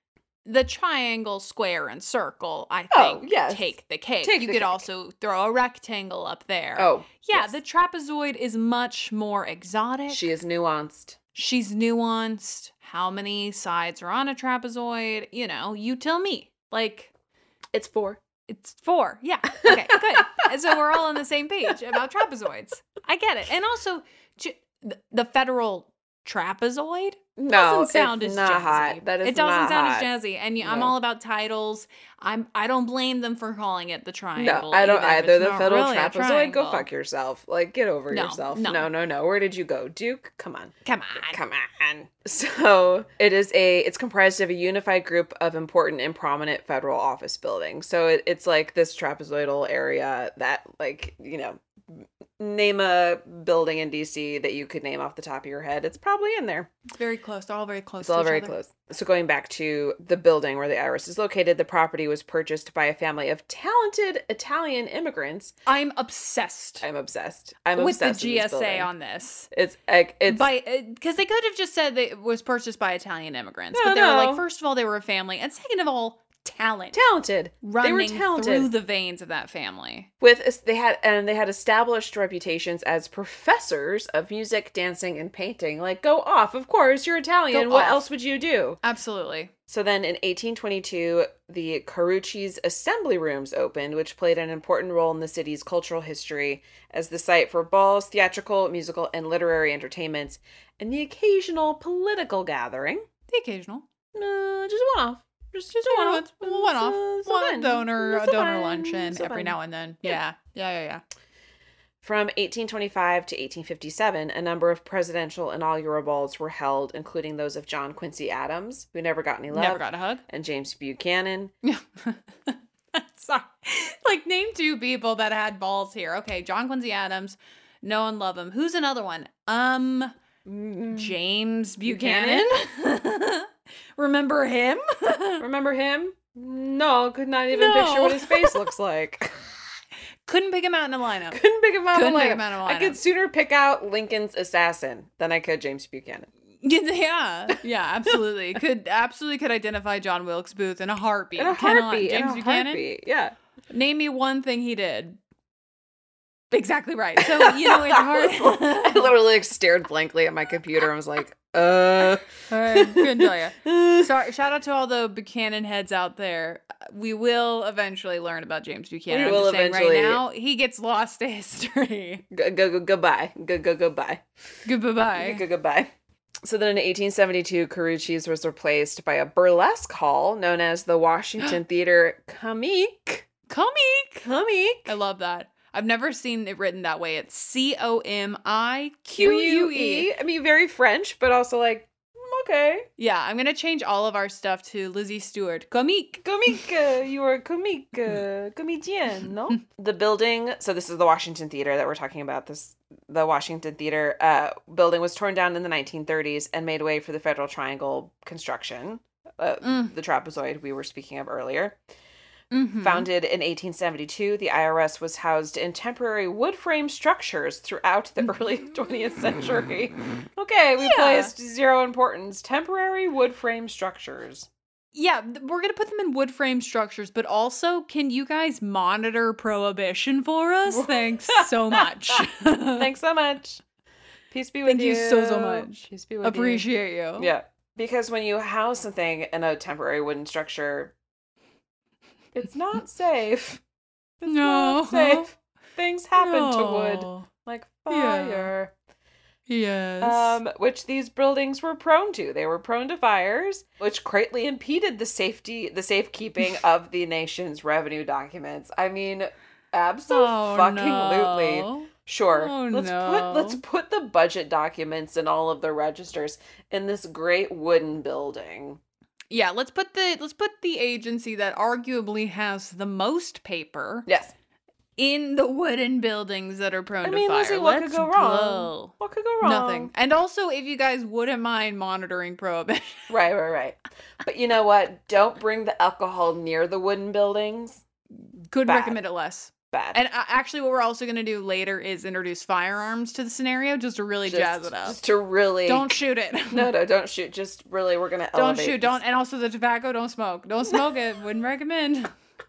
The triangle, square, and circle, I Oh, think, yes. take the cake. Take you the could cake. also throw a rectangle up there. Oh, yeah, yes. the trapezoid is much more exotic. She is nuanced. She's nuanced. How many sides are on a trapezoid? You know, you tell me. Like, It's four. it's four. Yeah. Okay, good. And so we're all on the same page about trapezoids. I get it. And also, j- th- the federal trapezoid No, doesn't sound it's as not jazzy. hot. That is it doesn't not sound hot. as jazzy. And y I'm No. all about titles. I'm. I don't blame them for calling it the triangle. No, I don't if either. it's The not federal really a trapezoid, go triangle. fuck yourself. Like, get over No, yourself. no. no, no, no. Where did you go, Duke? Come on. Come on. Come on. So it is a, it's comprised of a unified group of important and prominent federal office buildings. So it, it's like this trapezoidal area that, like, you know, name a building in D C that you could name off the top of your head. It's probably in there. It's very close. They're all very close. It's to all each very other. close. So going back to the building where the I R S is located, the property was purchased by a family of talented Italian immigrants. I'm obsessed I'm obsessed. I'm with the obsessed G with S this A building. on this. It's like it's By because they could have just said that it was purchased by Italian immigrants, No, but they were no. like, first of all, they were a family, and second of all, talent talented. running they were talented. through the veins of that family. With they had and they had established reputations as professors of music, dancing, and painting. Like, go off! Of course, you're Italian. Go what off. else would you do? Absolutely. So then, in eighteen twenty-two, the Carucci's Assembly Rooms opened, which played an important role in the city's cultural history as the site for balls, theatrical, musical, and literary entertainments, and the occasional political gathering. The occasional. Uh, just one off. Just, just One one off. off. One off. So- so One fun. donor, a So donor fun. luncheon So every fun. now and then. Yeah. Yeah. Yeah, yeah, yeah. From eighteen twenty-five to eighteen fifty-seven, a number of presidential inaugural balls were held, including those of John Quincy Adams, who never got any love, Never got a hug. and James Buchanan. Sorry. Like, name two people that had balls here. Okay, John Quincy Adams. No one love him. Who's another one? Um, Mm, James Buchanan? Buchanan. Remember him? Remember him? No, could not even No. picture what his face looks like. Couldn't pick him out in a lineup. Couldn't pick him out Couldn't of pick lineup. him out of I could lineup. sooner pick out Lincoln's assassin than I could James Buchanan. Yeah, yeah, absolutely. Could absolutely could identify John Wilkes Booth in a heartbeat. In a Cannot. heartbeat. James in a Buchanan. heartbeat. Yeah. Name me one thing he did. Exactly right. So you know it's hard. I literally like, stared blankly at my computer and was like, uh. I couldn't tell you. Sorry. Shout out to all the Buchanan heads out there. We will eventually learn about James Buchanan. We I'm will just saying eventually- right now he gets lost to history. Go, go, go, goodbye. Go, go, goodbye. Goodbye. Go, goodbye. So then in eighteen seventy-two, Carucci's was replaced by a burlesque hall known as the Washington Theater Comique. Comique. Comique. I love that. I've never seen it written that way. It's C O M I Q Q U U E. E. I mean, very French, but also like, mm, okay. Yeah, I'm gonna change all of our stuff to Lizzie Stewart. Comique. Comique. uh, You are comique. uh, Comédienne, no? The building, so this is the Washington Theater that we're talking about. This The Washington Theater uh, building was torn down in the nineteen thirties and made way for the Federal Triangle construction, uh, Mm. the trapezoid we were speaking of earlier. Mhm. Founded in eighteen seventy-two, the I R S was housed in temporary wood frame structures throughout the early twentieth century. Okay, we Yeah. placed zero importance. Temporary wood frame structures. Yeah, th- we're gonna put them in wood frame structures, but also, can you guys monitor prohibition for us? Thanks so much. Thanks so much. Peace be with Thank you. you so, so much. Peace be with Appreciate you. you. Yeah. Because when you house something in a temporary wooden structure, it's not safe. It's No. not safe. Things happen to wood. No. Like Yeah. fire. Yes. Um, which these buildings were prone to. They were prone to fires, which greatly impeded the safety, the safekeeping of the nation's revenue documents. I mean, absolutely. Oh, no. Sure. Oh, let's no. put let's put the budget documents and all of the registers in this great wooden building. Yeah, let's put the let's put the agency that arguably has the most paper Yes. in the wooden buildings that are prone I to mean, fire. Lizzie, what Let's could go wrong? go. What could go wrong? Nothing. And also, if you guys wouldn't mind monitoring prohibition. Right, right, right. But you know what? Don't bring the alcohol near the wooden buildings. Could Bad. recommend it less. Bad. And uh, actually, what we're also going to do later is introduce firearms to the scenario just to really just, jazz it up. Just to really Don't shoot it. No, no, don't shoot. Just really, we're gonna Don't elevate shoot. this. Don't. And also the tobacco, don't smoke. Don't smoke it. Wouldn't recommend.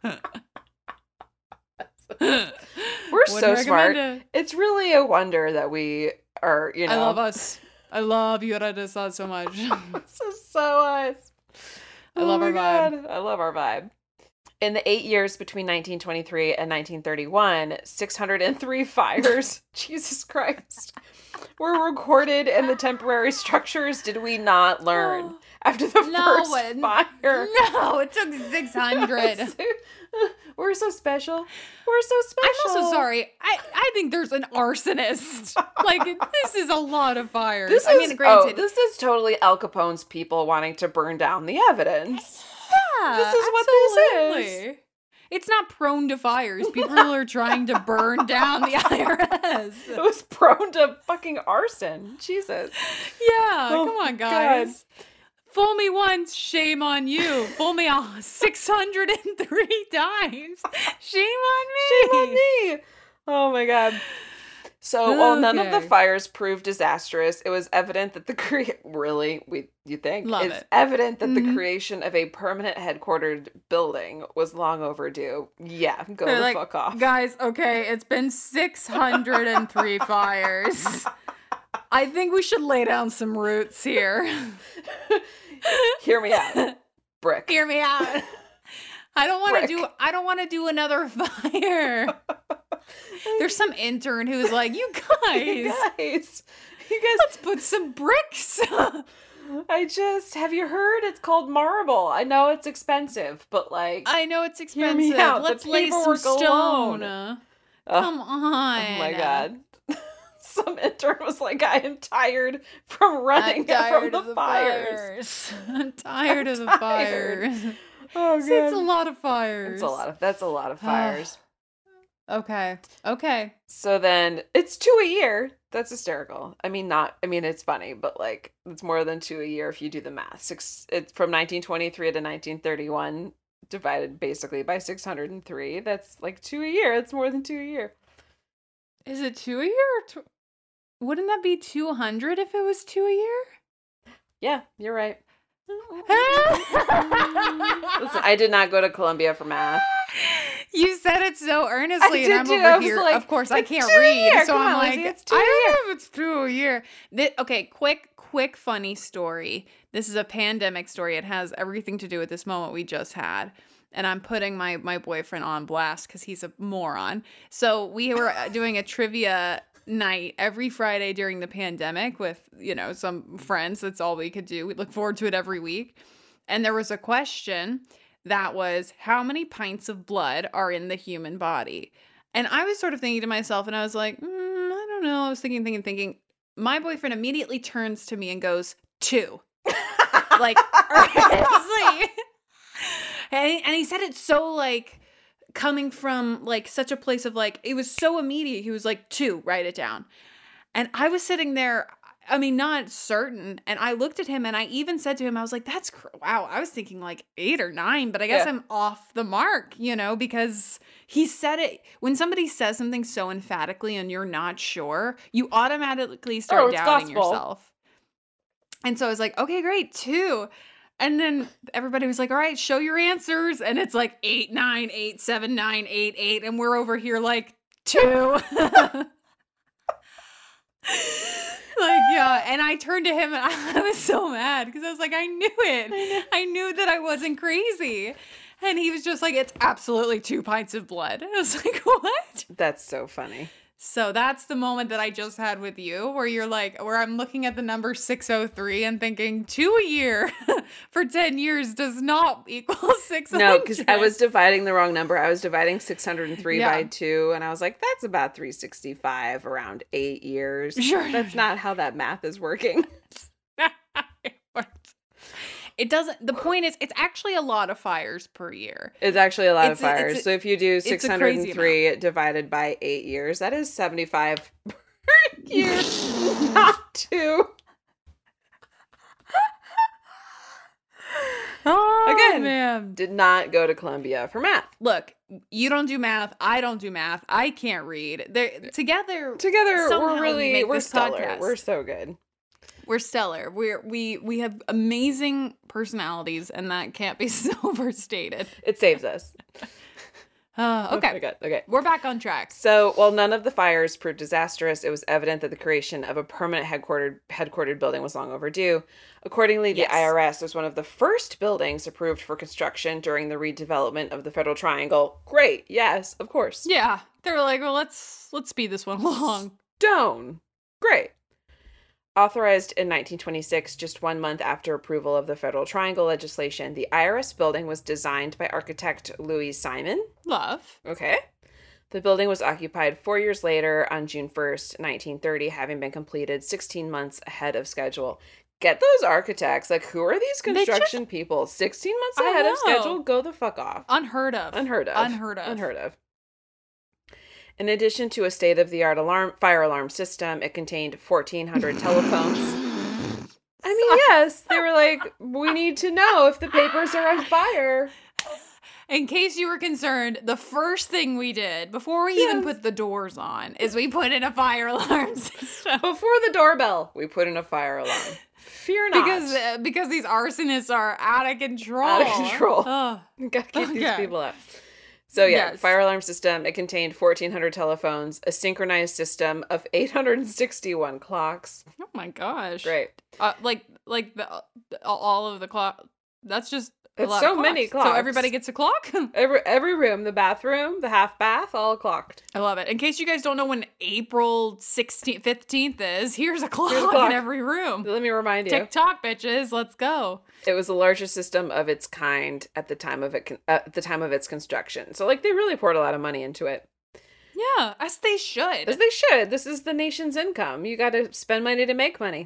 We're so Wouldn't smart. recommend it. It's really a wonder that we are, you know. I love us. I love you, Radisson, so much. This is so us. I love Oh our my vibe. God, I love our vibe. In the eight years between nineteen twenty-three and nineteen thirty-one, six hundred three fires, Jesus Christ, were recorded in the temporary structures. Did we not learn Oh. after the No, first it- fire? No, it took six hundred. We're so special. We're so special. I'm also sorry. I, I think there's an arsonist. Like, this is a lot of fires. This I is, mean, granted, oh, this is totally Al Capone's people wanting to burn down the evidence. yeah, this is what this is. absolutely. It's not prone to fires. People are trying to burn down the I R S. It was prone to fucking arson. Jesus. Yeah, Oh come my on, guys. Fool me once, shame on you. Fool me all six hundred three times. Shame on me. Shame on me. Oh my God. So while none of the Okay. fires proved disastrous, it was evident that the cre- really we you think Love it's it. evident that Mhm. the creation of a permanent headquartered building was long overdue. Yeah, go They're the like, fuck off. Guys, okay, it's been six hundred three fires. I think we should lay down some roots here. Hear me out. Brick. Hear me out. I don't want Brick. to do I don't want to do another fire. There's some intern who's like, "You guys, You guys. You guys let's put some bricks." I just have you heard it's called marble. I know it's expensive, but like I know it's Hear me expensive. out, the Let's lay some paperwork stone. alone. Come on. Oh my God. Some intern was like, I am tired from running I'm tired from of the, the fires. fires. I'm tired I'm of the tired. fires. Oh It's God. a lot of fires. It's a lot of that's a lot of fires. Okay. Okay. So then it's two a year. That's hysterical. I mean, not, I mean, it's funny, but like, it's more than two a year if you do the math. Six, it's from nineteen twenty-three to nineteen thirty-one, divided basically by six hundred three. That's like two a year. It's more than two a year. Is it two a year? Or tw- Wouldn't that be two hundred if it was two a year? Yeah, you're right. Listen, I did not go to Columbia for math. You said it so earnestly, I and I'm did too. over I was here. like, of course, I it's can't two a read, year. so Come I'm on, like, Lizzie, it's two a I don't year. know if it's two a year. Thi- okay, quick, quick, funny story. This is a pandemic story. It has everything to do with this moment we just had. And I'm putting my my boyfriend on blast because he's a moron. So we were doing a trivia night every Friday during the pandemic with, you know, some friends. That's all we could do. We look forward to it every week. And there was a question that was, how many pints of blood are in the human body? And I was sort of thinking to myself, and I was like, mm, I don't know. I was thinking, thinking, thinking. My boyfriend immediately turns to me and goes, two. Like, earnestly. And he, and he said it so, like, coming from, like, such a place of, like, it was so immediate. He was like, two, write it down. And I was sitting there, I mean, not certain. And I looked at him and I even said to him, I was like, that's, cr- wow. I was thinking like eight or nine, but I guess Yeah. I'm off the mark, you know, because he said it. When somebody says something so emphatically and you're not sure, you automatically start Oh, it's doubting gospel. yourself. And so I was like, okay, great, two. And then everybody was like, all right, show your answers. And it's like eight, nine, eight, seven, nine, eight, eight. And we're over here like two. Like, yeah. And I turned to him and I, I was so mad because I was like, I knew it. I, I knew that I wasn't crazy. And he was just like, it's absolutely two pints of blood. I was like, what? That's so funny. So that's the moment that I just had with you where you're like, where I'm looking at the number six oh three and thinking two a year for ten years does not equal six hundred. No, because I was dividing the wrong number. I was dividing six hundred three Yeah. by two, and I was like, that's about three hundred sixty-five around eight years. Sure. That's not how that math is working. It doesn't, the point is, it's actually a lot of fires per year. It's actually a lot It's of a- it's fires. a- So if you do it's a six hundred crazy three divided by eight years, that is seventy-five per year, not two. Oh, Again, man. did not go to Columbia for math. Look, you don't do math. I don't do math. I can't read. They're, together, Together, somehow we're we really, make we're this stellar. podcast. We're so good. We're stellar. We're we we have amazing personalities, and that can't be overstated. It saves us. Uh, Oh my okay, God. Okay. we're back on track. So, while none of the fires proved disastrous, it was evident that the creation of a permanent headquartered headquartered building was long overdue. Accordingly, the Yes. I R S was one of the first buildings approved for construction during the redevelopment of the Federal Triangle. Great, yes, of course. Yeah, they were like, well, let's let's speed this one along. Stone. Great. Authorized in nineteen twenty-six, just one month after approval of the Federal Triangle legislation, the I R S building was designed by architect Louis Simon. Love. Okay. The building was occupied four years later on June first, nineteen thirty, having been completed sixteen months ahead of schedule. Get those architects. Like, who are these They just- construction people? sixteen months I ahead of know. schedule? Go the fuck off. Unheard of. Unheard of. Unheard of. Unheard of. In addition to a state-of-the-art alarm fire alarm system, it contained fourteen hundred telephones. I mean, yes, they were like, we need to know if the papers are on fire. In case you were concerned, the first thing we did before we even Yes. put the doors on is we put in a fire alarm system. Before the doorbell, we put in a fire alarm. Fear not. Because uh, because these arsonists are out of control. Out of control. Ugh. Gotta keep these Okay. people out. So yeah, Yes. fire alarm system. It contained fourteen hundred telephones, a synchronized system of eight hundred sixty-one clocks. Oh my gosh. Great. Uh, like like the, the all of the clock. That's just a It's lot so of many So clocks. everybody gets a clock. Every every room, the bathroom, the half bath, all clocked. I love it. In case you guys don't know when April sixteenth, fifteenth is, here's a clock, Here's a clock. in every room. Let me remind you, TikTok bitches, let's go. it was the largest system of its kind at the time of it con- uh, at the time of its construction. So like they really poured a lot of money into it, Yeah, as they should. as they should. This is the nation's income. You got to spend money to make money.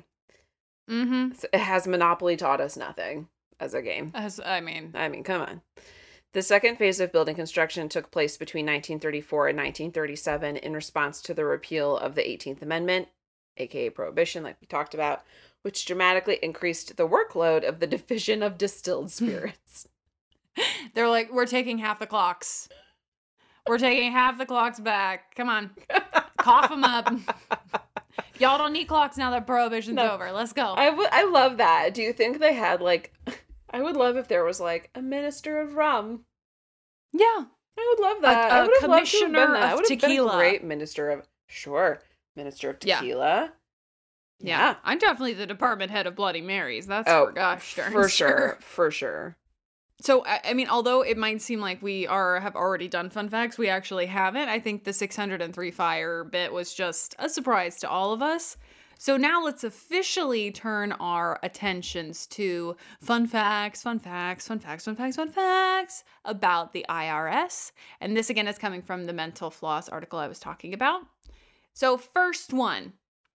Mm-hmm. So it has Monopoly taught us nothing as a game. As I mean, I mean, come on. The second phase of building construction took place between nineteen thirty-four and nineteen thirty-seven in response to the repeal of the eighteenth Amendment, aka Prohibition, like we talked about, which dramatically increased the workload of the Division of Distilled Spirits. They're like, we're taking half the clocks. We're taking half the clocks back. Come on. Cough them up. Y'all don't need clocks now that Prohibition's No. over. Let's go. I, w- I love that. Do you think they had, like, I would love if there was, like, a minister of rum. Yeah. I would love that. A- I a would have loved to have been commissioner that. I of would have been a tequila. great minister of, sure, minister of Yeah. tequila. Yeah. I'm definitely the department head of Bloody Marys. That's Oh, for gosh darn For sure. For sure. So, I I mean, although it might seem like we are have already done fun facts, we actually haven't. I think the six hundred three fire bit was just a surprise to all of us. So now let's officially turn our attentions to fun facts, fun facts, fun facts, fun facts, fun facts about the I R S. And this again is coming from the Mental Floss article I was talking about. So first one.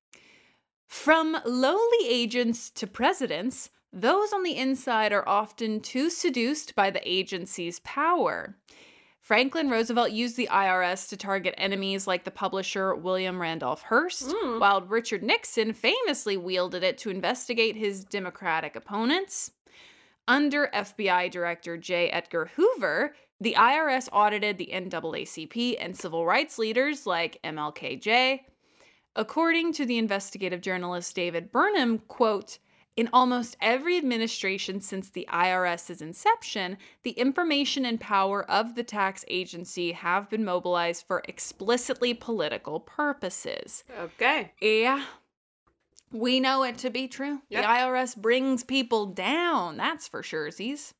From lowly agents to presidents, those on the inside are often too seduced by the agency's power. Franklin Roosevelt used the I R S to target enemies like the publisher William Randolph Hearst, Mm. while Richard Nixon famously wielded it to investigate his Democratic opponents. Under F B I Director J. Edgar Hoover, the I R S audited the N double A C P and civil rights leaders like M L K J. According to the investigative journalist David Burnham, quote, in almost every administration since the IRS's inception, the information and power of the tax agency have been mobilized for explicitly political purposes. Okay. Yeah. We know it to be true. Yep. The I R S brings people down. That's for surezies.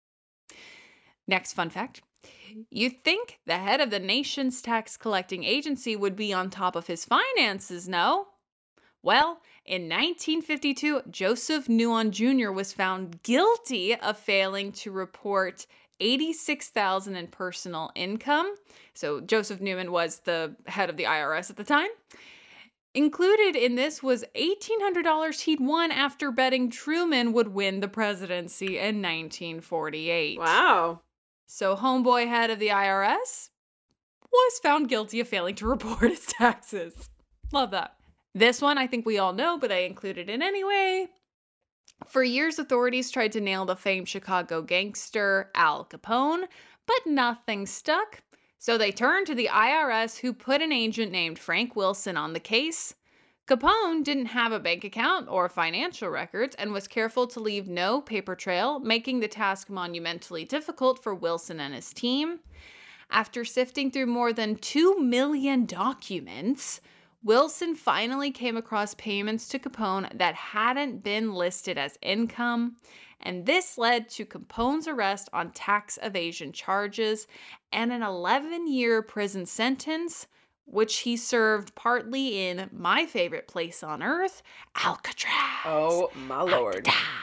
Next fun fact. You'd think the head of the nation's tax collecting agency would be on top of his finances, no? Well, in nineteen fifty-two, Joseph Nuon Junior was found guilty of failing to report eighty-six thousand dollars in personal income. So Joseph Newman was the head of the I R S at the time. Included in this was eighteen hundred dollars he'd won after betting Truman would win the presidency in nineteen forty-eight. Wow. So homeboy head of the I R S was found guilty of failing to report his taxes. Love that. This one I think we all know, but I included it anyway. For years, authorities tried to nail the famed Chicago gangster Al Capone, but nothing stuck. So they turned to the I R S, who put an agent named Frank Wilson on the case. Capone didn't have a bank account or financial records and was careful to leave no paper trail, making the task monumentally difficult for Wilson and his team. After sifting through more than two million documents, Wilson finally came across payments to Capone that hadn't been listed as income, and this led to Capone's arrest on tax evasion charges and an eleven-year prison sentence, which he served partly in my favorite place on earth, Alcatraz. Oh, my lord.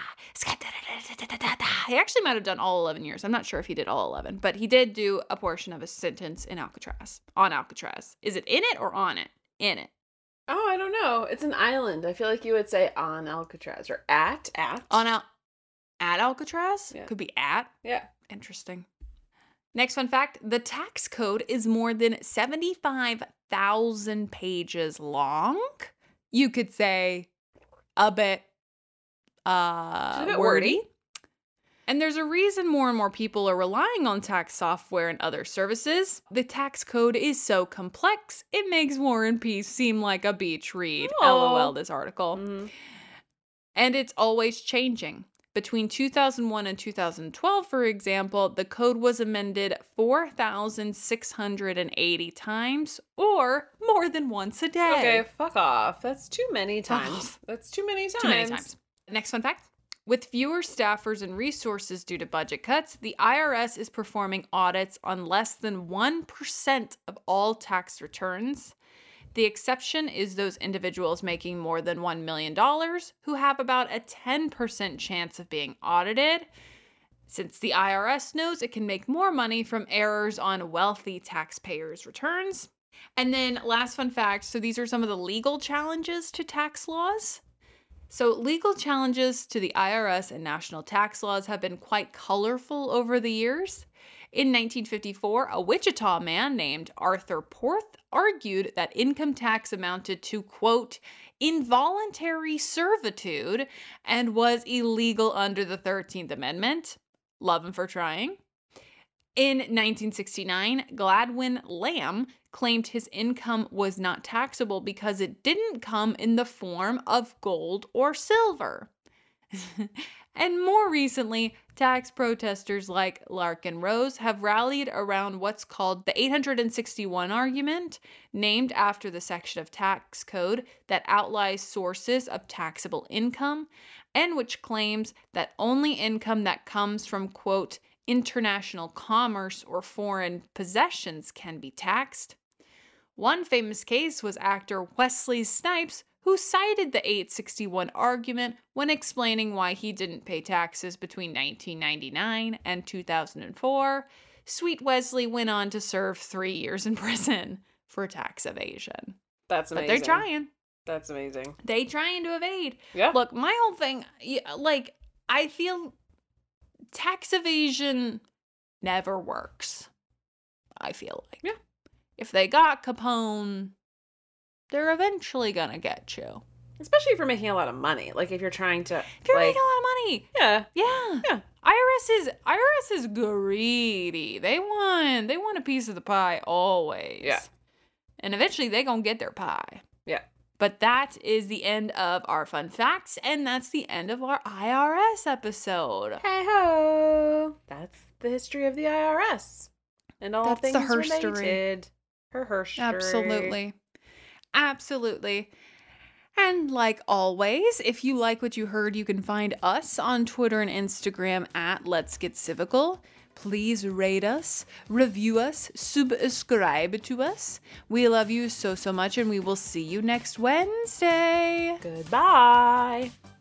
He actually might have done all eleven years. I'm not sure if he did all eleven, but he did do a portion of his sentence in Alcatraz, on Alcatraz. Is it in it or on it? In it. Oh, I don't know. It's an island. I feel like you would say on Alcatraz or at, at. On Al- at Alcatraz? Yeah. Could be at. Yeah. Interesting. Next fun fact, the tax code is more than seventy-five thousand pages long. You could say a bit, uh, It's a bit wordy. wordy. And there's a reason more and more people are relying on tax software and other services. The tax code is so complex, it makes War and Peace seem like a beach read. Aw. LOL, this article. Mhm. And it's always changing. Between two thousand one and two thousand twelve, for example, the code was amended four thousand six hundred eighty times, or more than once a day. Okay, fuck off. That's too many Fuck times. off. That's too many times. Too many times. Next fun fact. With fewer staffers and resources due to budget cuts, the I R S is performing audits on less than one percent of all tax returns. The exception is those individuals making more than one million dollars who have about a ten percent chance of being audited, since the I R S knows it can make more money from errors on wealthy taxpayers' returns. And then last fun fact, so these are some of the legal challenges to tax laws. So legal challenges to the I R S and national tax laws have been quite colorful over the years. In nineteen fifty-four, a Wichita man named Arthur Porth argued that income tax amounted to, quote, involuntary servitude and was illegal under the thirteenth Amendment. Love him for trying. In nineteen sixty-nine, Gladwin Lamb claimed his income was not taxable because it didn't come in the form of gold or silver. And more recently, tax protesters like Larkin Rose have rallied around what's called the eight hundred sixty-one argument, named after the section of tax code that outlines sources of taxable income, and which claims that only income that comes from, quote, international commerce or foreign possessions can be taxed. One famous case was actor Wesley Snipes, who cited the eight sixty-one argument when explaining why he didn't pay taxes between nineteen ninety-nine and two thousand four. Sweet Wesley went on to serve three years in prison for tax evasion. That's amazing. But they're trying. That's amazing. They trying to evade. Yeah. Look, my whole thing, like, I feel tax evasion never works. I feel like. Yeah. If they got Capone, they're eventually gonna get you. Especially if you're making a lot of money. Like if you're trying to If you're like, making a lot of money. Yeah. Yeah. Yeah. I R S is I R S is greedy. They want they want a piece of the pie always. Yeah. And eventually they gonna get their pie. Yeah. But that is the end of our fun facts, and that's the end of our I R S episode. Hey ho! That's the history of the I R S and all That's things the herstory. related. Her herstory. Absolutely. Absolutely. And like always, if you like what you heard, you can find us on Twitter and Instagram at Let's Get Civical. Please rate us, review us, subscribe to us. We love you so, so much, and we will see you next Wednesday. Goodbye.